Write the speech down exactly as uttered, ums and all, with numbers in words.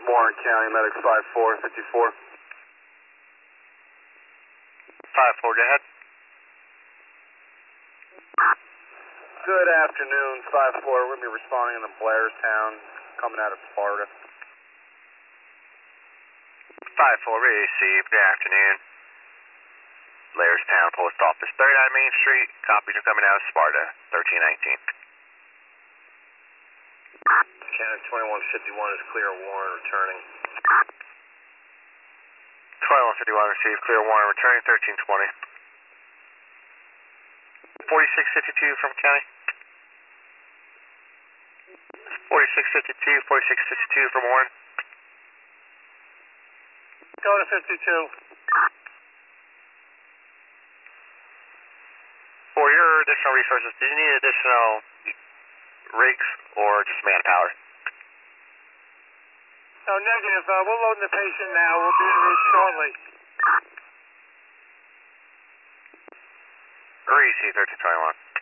Warren County, Medics five four fifty-four. five four, go ahead. Good afternoon, five four. We're going to be responding in the Blairstown, coming out of Sparta. five four, received. Good afternoon. Blairstown Post Office, thirty-nine Main Street. Copies are coming out of Sparta, thirteen nineteen. Mechanic twenty-one fifty-one is clear, Warren returning. twenty-one fifty-one received, clear, Warren returning, thirteen twenty. forty-six fifty-two from County. forty-six fifty-two, forty-six fifty-two from Warren. Go to fifty-two. For your additional resources, do you need additional rigs or just manpower? No, negative. Uh, we'll load the patient now. We'll be en route shortly. Receive thirteen twenty-one.